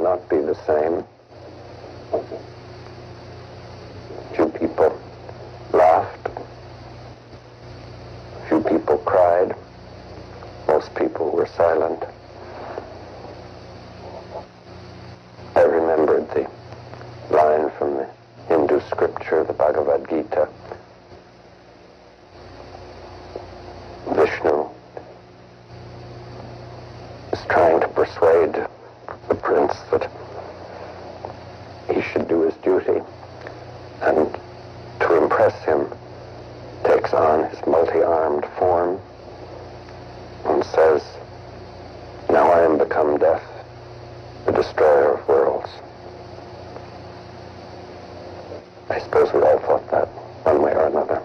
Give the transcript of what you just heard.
not be the same. Few people laughed. Few people cried. Most people were silent. I remembered the line from the Hindu scripture, the Bhagavad Gita. Vishnu is trying to persuade the prince that he should do his duty, and to impress him takes on his multi-armed form and says, "Now I am become death, the destroyer of worlds." I suppose we all thought that one way or another.